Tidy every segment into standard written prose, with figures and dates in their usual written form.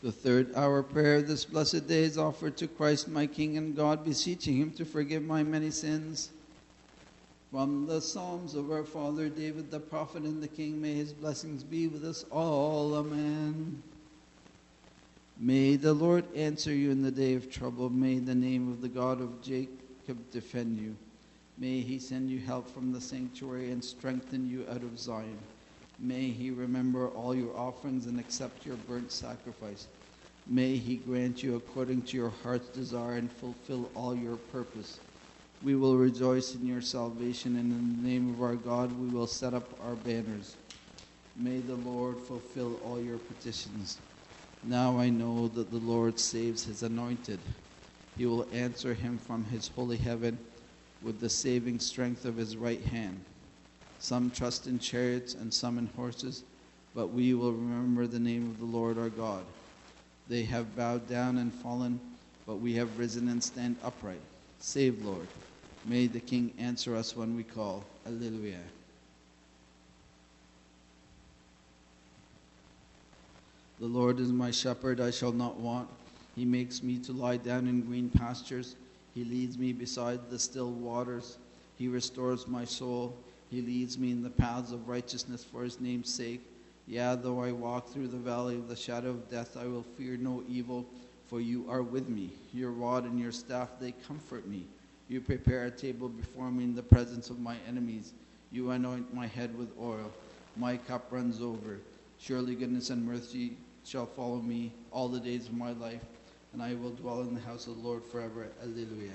The third hour prayer of this blessed day is offered to Christ my King and God, beseeching him to forgive my many sins. From the Psalms of our father David the prophet and the King, may his blessings be with us all. Amen. May the Lord answer you in the day of trouble. May the name of the God of Jacob defend you. May he send you help from the sanctuary and strengthen you out of Zion. May he remember all your offerings and accept your burnt sacrifice. May he grant you according to your heart's desire and fulfill all your purpose. We will rejoice in your salvation, and in the name of our God we will set up our banners. May the Lord fulfill all your petitions. Now I know that the Lord saves his anointed. He will answer him from his holy heaven with the saving strength of his right hand. Some trust in chariots and some in horses, but we will remember the name of the Lord our God. They have bowed down and fallen, but we have risen and stand upright. Save, Lord. May the King answer us when we call. Alleluia. The Lord is my shepherd, I shall not want. He makes me to lie down in green pastures. He leads me beside the still waters. He restores my soul. He leads me in the paths of righteousness for his name's sake. Yea, though I walk through the valley of the shadow of death, I will fear no evil, for you are with me. Your rod and your staff, they comfort me. You prepare a table before me in the presence of my enemies. You anoint my head with oil. My cup runs over. Surely goodness and mercy shall follow me all the days of my life, and I will dwell in the house of the Lord forever. Alleluia.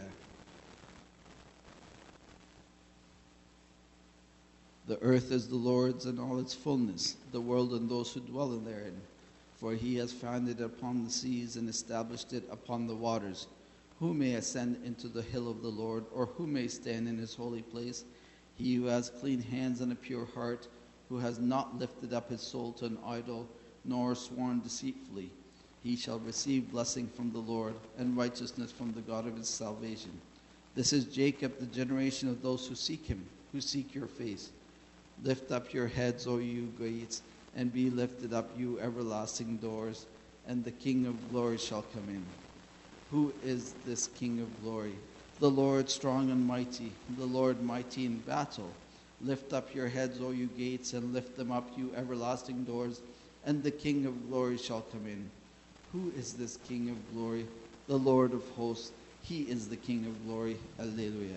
The earth is the Lord's and all its fullness, the world and those who dwell therein. For he has founded it upon the seas and established it upon the waters. Who may ascend into the hill of the Lord, or who may stand in his holy place? He who has clean hands and a pure heart, who has not lifted up his soul to an idol, nor sworn deceitfully. He shall receive blessing from the Lord, and righteousness from the God of his salvation. This is Jacob, the generation of those who seek him, who seek your face. Lift up your heads, O you gates, and be lifted up, you everlasting doors, and the King of glory shall come in. Who is this King of glory? The Lord strong and mighty, the Lord mighty in battle. Lift up your heads, O you gates, and lift them up, you everlasting doors, and the King of glory shall come in. Who is this King of glory? The Lord of hosts. He is the King of glory. Alleluia.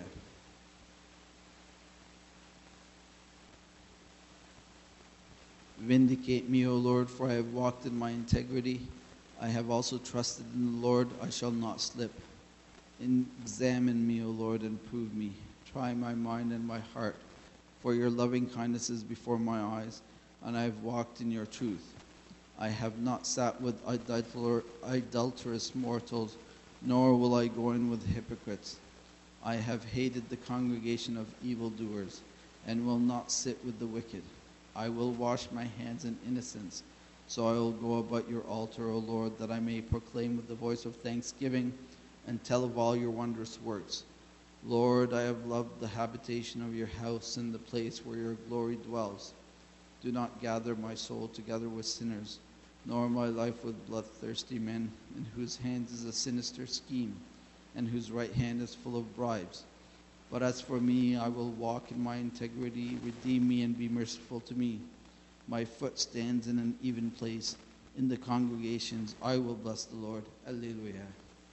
Vindicate me, O Lord, for I have walked in my integrity. I have also trusted in the Lord. I shall not slip. Examine me, O Lord, and prove me. Try my mind and my heart. For your loving kindness is before my eyes, and I have walked in your truth. I have not sat with adulterous mortals, nor will I go in with hypocrites. I have hated the congregation of evildoers, and will not sit with the wicked. I will wash my hands in innocence. So I will go about your altar, O Lord, that I may proclaim with the voice of thanksgiving and tell of all your wondrous works. Lord, I have loved the habitation of your house and the place where your glory dwells. Do not gather my soul together with sinners, nor my life with bloodthirsty men, in whose hands is a sinister scheme, and whose right hand is full of bribes. But as for me, I will walk in my integrity. Redeem me and be merciful to me. My foot stands in an even place. In the congregations, I will bless the Lord. Alleluia.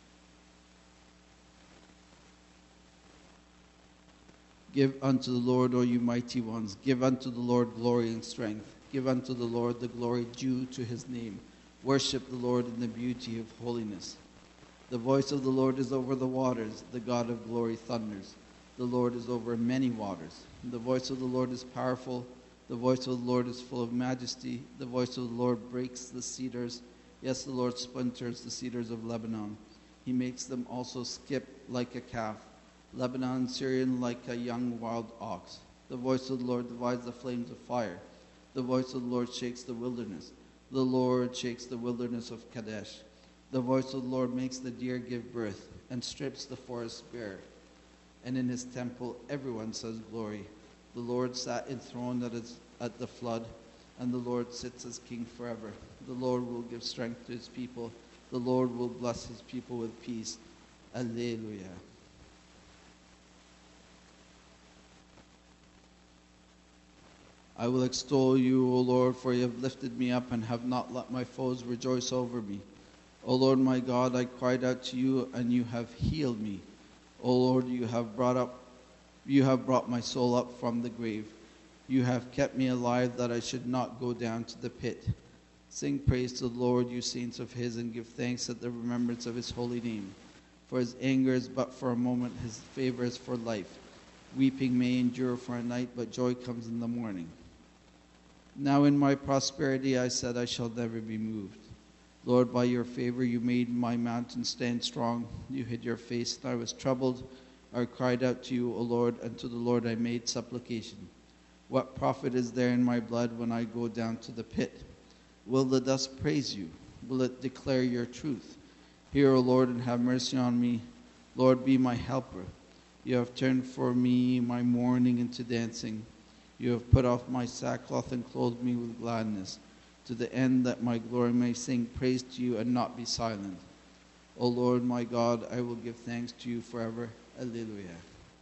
Give unto the Lord, O you mighty ones. Give unto the Lord glory and strength. Give unto the Lord the glory due to his name. Worship the Lord in the beauty of holiness. The voice of the Lord is over the waters. The God of glory thunders. The Lord is over many waters. The voice of the Lord is powerful. The voice of the Lord is full of majesty. The voice of the Lord breaks the cedars. Yes, the Lord splinters the cedars of Lebanon. He makes them also skip like a calf. Lebanon and Syrian like a young wild ox. The voice of the Lord divides the flames of fire. The voice of the Lord shakes the wilderness. The Lord shakes the wilderness of Kadesh. The voice of the Lord makes the deer give birth and strips the forest bare. And in his temple everyone says glory. The Lord sat enthroned at the flood, and the Lord sits as king forever. The Lord will give strength to his people. The Lord will bless his people with peace. Alleluia. I will extol you, O Lord, for you have lifted me up and have not let my foes rejoice over me. O Lord my God, I cried out to you, and you have healed me. O Lord, you have brought my soul up from the grave. You have kept me alive, that I should not go down to the pit. Sing praise to the Lord, you saints of his, and give thanks at the remembrance of his holy name. For his anger is but for a moment, his favor is for life. Weeping may endure for a night, but joy comes in the morning. Now in my prosperity I said, I shall never be moved. Lord, by your favor you made my mountain stand strong. You hid your face, and I was troubled. I cried out to you, O Lord, and to the Lord I made supplication. What profit is there in my blood when I go down to the pit? Will the dust praise you? Will it declare your truth? Hear, O Lord, and have mercy on me. Lord, be my helper. You have turned for me my mourning into dancing. You have put off my sackcloth and clothed me with gladness, to the end that my glory may sing praise to you and not be silent. O Lord my God, I will give thanks to you forever. Alleluia.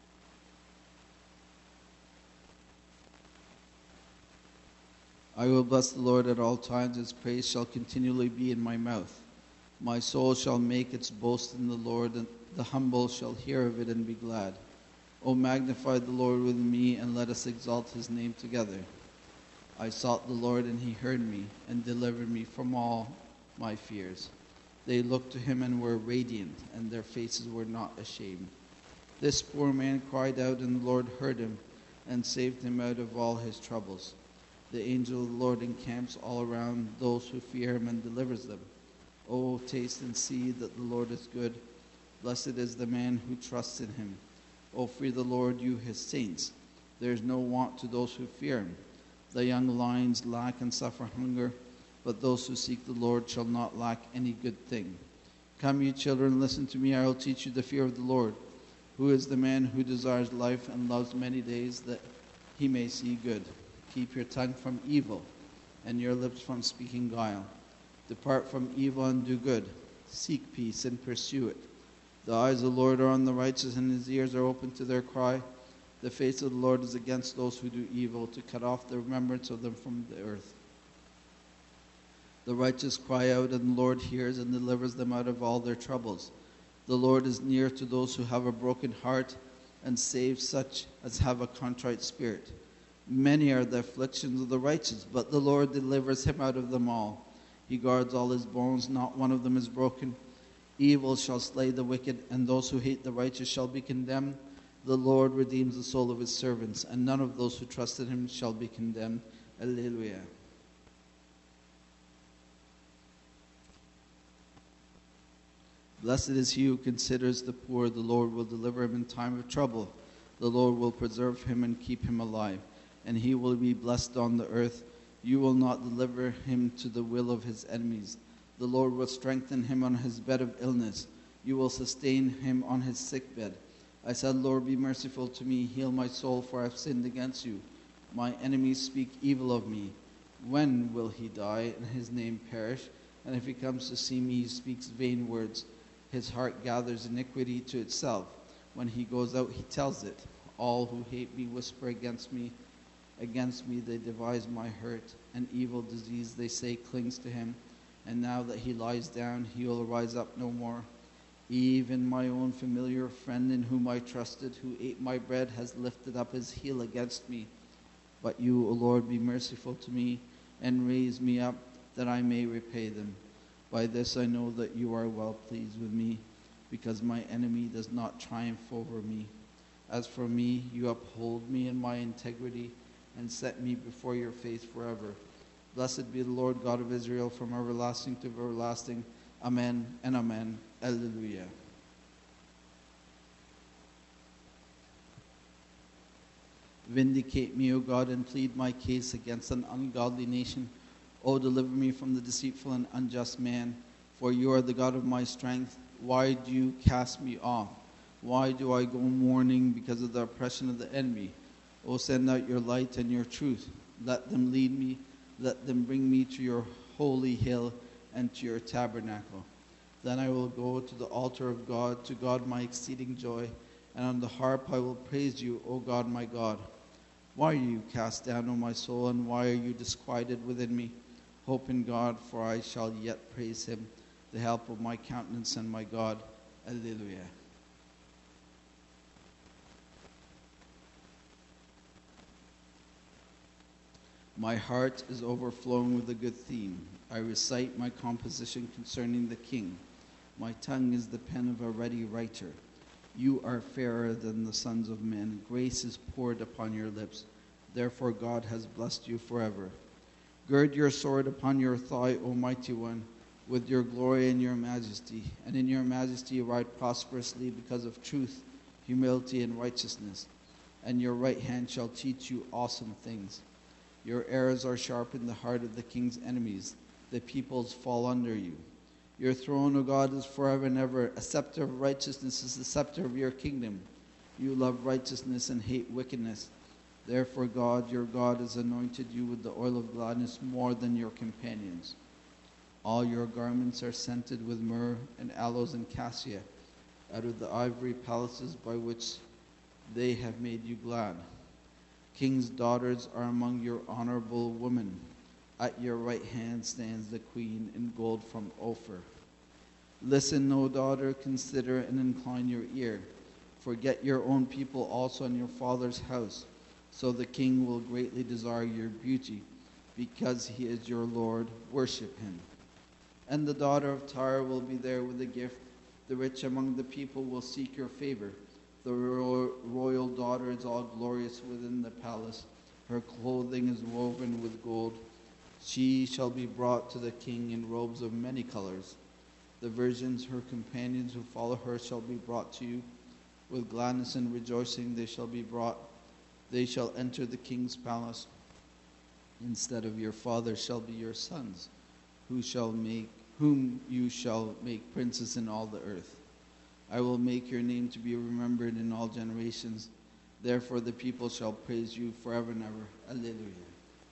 I will bless the Lord at all times. His praise shall continually be in my mouth. My soul shall make its boast in the Lord, and the humble shall hear of it and be glad. O magnify the Lord with me, and let us exalt his name together. I sought the Lord, and he heard me, and delivered me from all my fears. They looked to him and were radiant, and their faces were not ashamed. This poor man cried out, and the Lord heard him, and saved him out of all his troubles. The angel of the Lord encamps all around those who fear him and delivers them. O taste and see that the Lord is good. Blessed is the man who trusts in him. O fear the Lord, you his saints. There is no want to those who fear him. The young lions lack and suffer hunger, but those who seek the Lord shall not lack any good thing. Come, you children, listen to me. I will teach you the fear of the Lord. Who is the man who desires life and loves many days, that he may see good? Keep your tongue from evil, and your lips from speaking guile. Depart from evil and do good. Seek peace and pursue it. The eyes of the Lord are on the righteous, and his ears are open to their cry. The face of the Lord is against those who do evil, to cut off the remembrance of them from the earth. The righteous cry out, and the Lord hears and delivers them out of all their troubles. The Lord is near to those who have a broken heart, and saves such as have a contrite spirit. Many are the afflictions of the righteous, but the Lord delivers him out of them all. He guards all his bones, not one of them is broken. Evil shall slay the wicked, and those who hate the righteous shall be condemned. The Lord redeems the soul of his servants, and none of those who trust in him shall be condemned. Alleluia. Blessed is he who considers the poor. The Lord will deliver him in time of trouble. The Lord will preserve him and keep him alive, and he will be blessed on the earth. You will not deliver him to the will of his enemies. The Lord will strengthen him on his bed of illness. You will sustain him on his sick bed. I said, Lord, be merciful to me. Heal my soul, for I have sinned against you. My enemies speak evil of me. When will he die and his name perish? And if he comes to see me, he speaks vain words. His heart gathers iniquity to itself. When he goes out, he tells it. All who hate me whisper against me. Against me they devise my hurt. An evil disease, they say, clings to him. And now that he lies down, he will rise up no more. Even my own familiar friend in whom I trusted, who ate my bread, has lifted up his heel against me. But you, O Lord, be merciful to me, and raise me up, that I may repay them. By this I know that you are well pleased with me, because my enemy does not triumph over me. As for me, you uphold me in my integrity, and set me before your face forever. Blessed be the Lord God of Israel, from everlasting to everlasting. Amen and amen. Alleluia. Vindicate me, O God, and plead my case against an ungodly nation. O deliver me from the deceitful and unjust man, for you are the God of my strength. Why do you cast me off? Why do I go mourning because of the oppression of the enemy? O send out your light and your truth. Let them lead me. Let them bring me to your holy hill and to your tabernacle. Then I will go to the altar of God, to God my exceeding joy, and on the harp I will praise you, O God my God. Why are you cast down, O my soul, and why are you disquieted within me? Hope in God, for I shall yet praise him, the help of my countenance and my God. Alleluia. My heart is overflowing with a good theme. I recite my composition concerning the King. My tongue is the pen of a ready writer. You are fairer than the sons of men. Grace is poured upon your lips. Therefore God has blessed you forever. Gird your sword upon your thigh, O mighty one, with your glory and your majesty. And in your majesty ride prosperously because of truth, humility, and righteousness. And your right hand shall teach you awesome things. Your arrows are sharp in the heart of the king's enemies. The peoples fall under you. Your throne, O God, is forever and ever. A scepter of righteousness is the scepter of your kingdom. You love righteousness and hate wickedness. Therefore God, your God, has anointed you with the oil of gladness more than your companions. All your garments are scented with myrrh and aloes and cassia, out of the ivory palaces by which they have made you glad. King's daughters are among your honorable women. At your right hand stands the queen in gold from Ophir. Listen, O daughter, consider and incline your ear. Forget your own people also and your father's house. So the king will greatly desire your beauty, because he is your Lord. Worship him. And the daughter of Tyre will be there with a gift. The rich among the people will seek your favor. The royal daughter is all glorious within the palace. Her clothing is woven with gold. She shall be brought to the king in robes of many colors. The virgins, her companions who follow her, shall be brought to you. With gladness and rejoicing they shall be brought. They shall enter the king's palace. Instead of your fathers shall be your sons, whom you shall make princes in all the earth. I will make your name to be remembered in all generations. Therefore the people shall praise you forever and ever. Alleluia.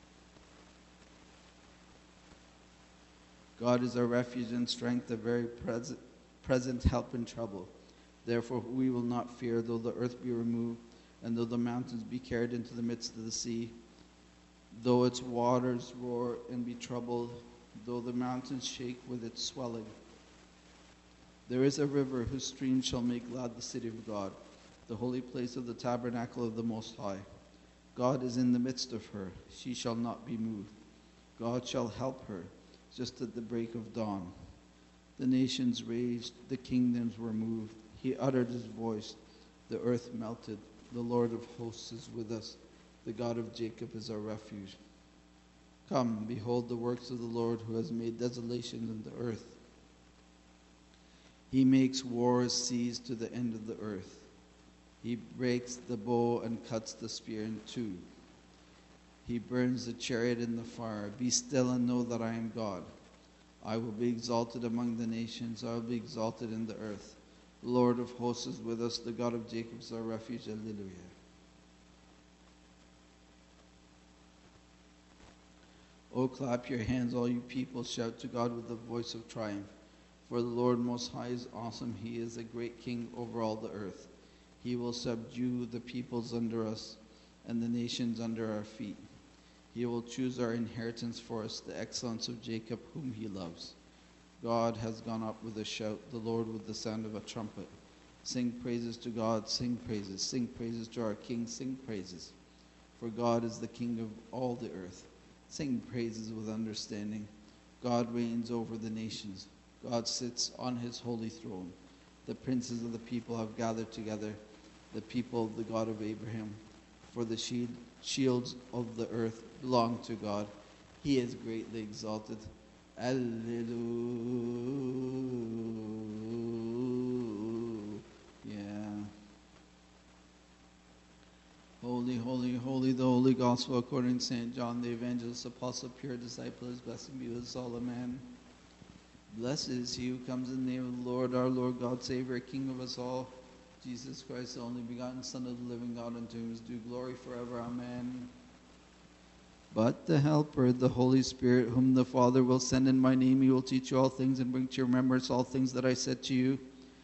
God is our refuge and strength, a very present help in trouble. Therefore we will not fear, though the earth be removed, and though the mountains be carried into the midst of the sea, though its waters roar and be troubled, though the mountains shake with its swelling. There is a river whose stream shall make glad the city of God, the holy place of the tabernacle of the Most High. God is in the midst of her. She shall not be moved. God shall help her just at the break of dawn. The nations raged, the kingdoms were moved. He uttered his voice, the earth melted. The Lord of hosts is with us. The God of Jacob is our refuge. Come, behold the works of the Lord, who has made desolation in the earth. He makes wars cease to the end of the earth. He breaks the bow and cuts the spear in two. He burns the chariot in the fire. Be still and know that I am God. I will be exalted among the nations. I will be exalted in the earth. The Lord of hosts is with us. The God of Jacob is our refuge. Alleluia. Oh, clap your hands, all you people. Shout to God with the voice of triumph. For the Lord Most High is awesome. He is a great king over all the earth. He will subdue the peoples under us and the nations under our feet. He will choose our inheritance for us, the excellence of Jacob, whom he loves. God has gone up with a shout, the Lord with the sound of a trumpet. Sing praises to God, sing praises to our King, sing praises. For God is the King of all the earth. Sing praises with understanding. God reigns over the nations. God sits on his holy throne. The princes of the people have gathered together, the people of the God of Abraham. For the shields of the earth belong to God. He is greatly exalted. Alleluia. Holy, holy, holy, the Holy Gospel according to St. John the Evangelist, Apostle, pure disciple, his blessing be with us all. Amen. Blessed is he who comes in the name of the Lord, our Lord, God, Savior, King of us all, Jesus Christ, the only begotten Son of the living God, unto whom is due glory forever. Amen. But the Helper, the Holy Spirit, whom the Father will send in my name, he will teach you all things and bring to your remembrance all things that I said to you.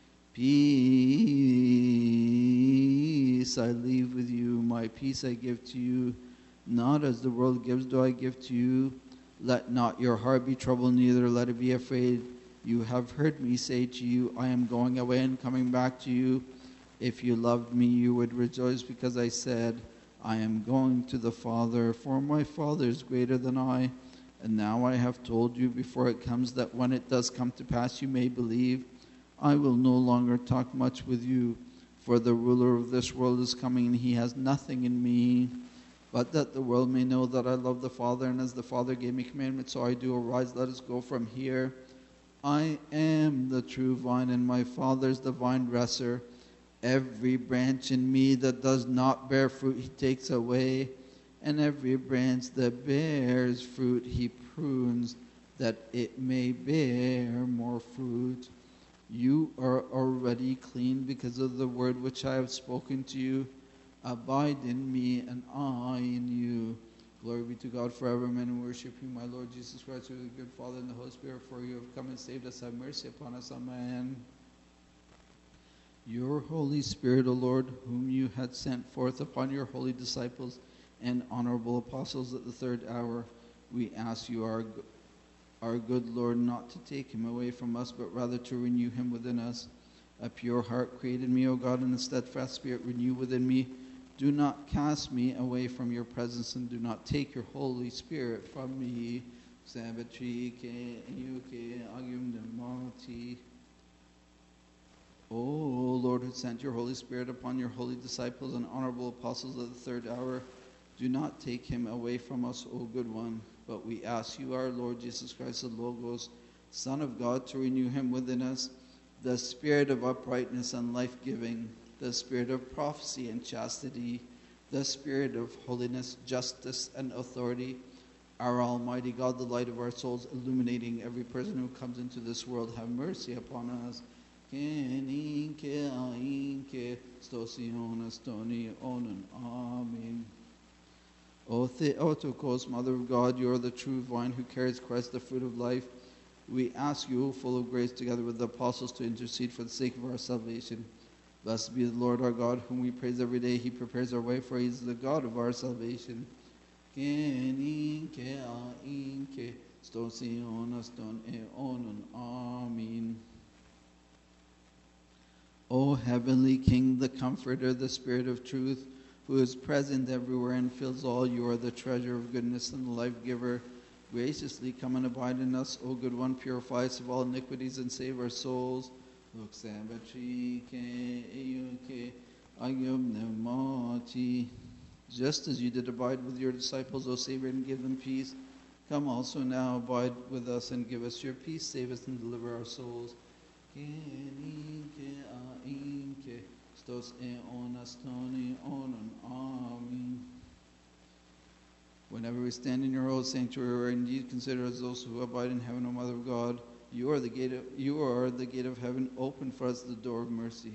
Peace I leave with you, my peace I give to you. Not as the world gives do I give to you. Let not your heart be troubled, neither let it be afraid. You have heard me say to you, I am going away and coming back to you. If you loved me, you would rejoice because I said, I am going to the Father, for my Father is greater than I. And now I have told you before it comes, that when it does come to pass, you may believe. I will no longer talk much with you, for the ruler of this world is coming, and he has nothing in me. But that the world may know that I love the Father, and as the Father gave me commandment, so I do. Arise, let us go from here. I am the true vine, and my Father is the vine dresser. Every branch in me that does not bear fruit, he takes away. And every branch that bears fruit, he prunes, that it may bear more fruit. You are already clean because of the word which I have spoken to you. Abide in me, and I in you. Glory be to God forever. Amen. And worship you, my Lord Jesus Christ, who is the good Father and the Holy Spirit, for you have come and saved us. Have mercy upon us. Amen. Your Holy Spirit, O Lord, whom you had sent forth upon your holy disciples and honorable apostles at the third hour, we ask you, our good Lord, not to take him away from us, but rather to renew him within us. A pure heart create in me, O God, and a steadfast spirit renew within me. Do not cast me away from your presence, and do not take your Holy Spirit from me. O Lord, who sent your Holy Spirit upon your holy disciples and honorable apostles at the third hour, do not take him away from us, O good one. But we ask you, our Lord Jesus Christ, the Logos, Son of God, to renew him within us, the spirit of uprightness and life-giving, the spirit of prophecy and chastity, the spirit of holiness, justice, and authority. Our Almighty God, the light of our souls, illuminating every person who comes into this world, have mercy upon us. Amen. O Theotokos, Mother of God, you are the true vine who carries Christ, the fruit of life. We ask you, full of grace, together with the apostles, to intercede for the sake of our salvation. Blessed be the Lord our God, whom we praise every day. He prepares our way, for he is the God of our salvation. Amen. O heavenly King, the Comforter, the Spirit of truth, who is present everywhere and fills all, you are the treasure of goodness and the life-giver. Graciously come and abide in us, O good one, purify us of all iniquities and save our souls. Just as you did abide with your disciples, O Savior, and give them peace, come also now, abide with us and give us your peace, save us and deliver our souls. Whenever we stand in your holy sanctuary, we are indeed considered as those who abide in heaven, O Mother of God. You are the gate of heaven. Open for us the door of mercy.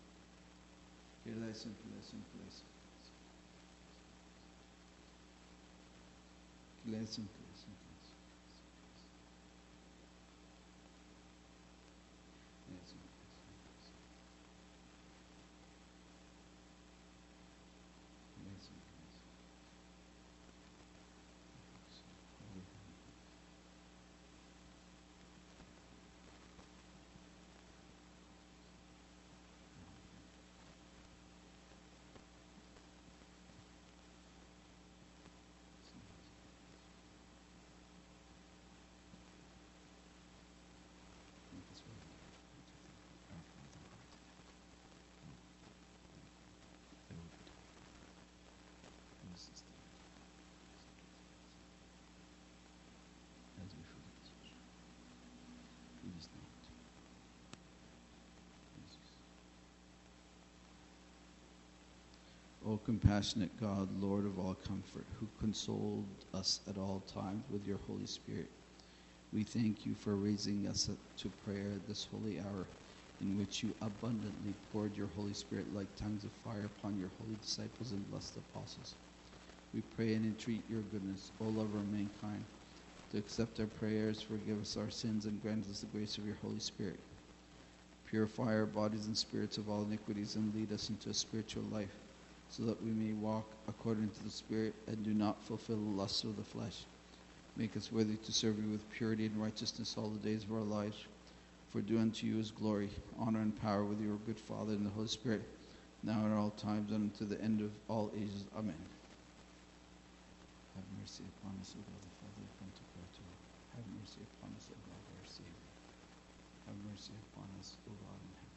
O compassionate God, Lord of all comfort, who consoled us at all times with your Holy Spirit, we thank you for raising us to prayer at this holy hour, in which you abundantly poured your Holy Spirit like tongues of fire upon your holy disciples and blessed apostles. We pray and entreat your goodness, O lover of mankind, to accept our prayers, forgive us our sins, and grant us the grace of your Holy Spirit. Purify our bodies and spirits of all iniquities, and lead us into a spiritual life, so that we may walk according to the Spirit and do not fulfill the lusts of the flesh. Make us worthy to serve you with purity and righteousness all the days of our lives. For due unto you is glory, honor, and power with your good Father and the Holy Spirit, now and at all times, and unto the end of all ages. Amen. Have mercy upon us, O God the Father, we come to pray to you. Have mercy upon us, O God, our Savior. Have mercy upon us, O God in heaven.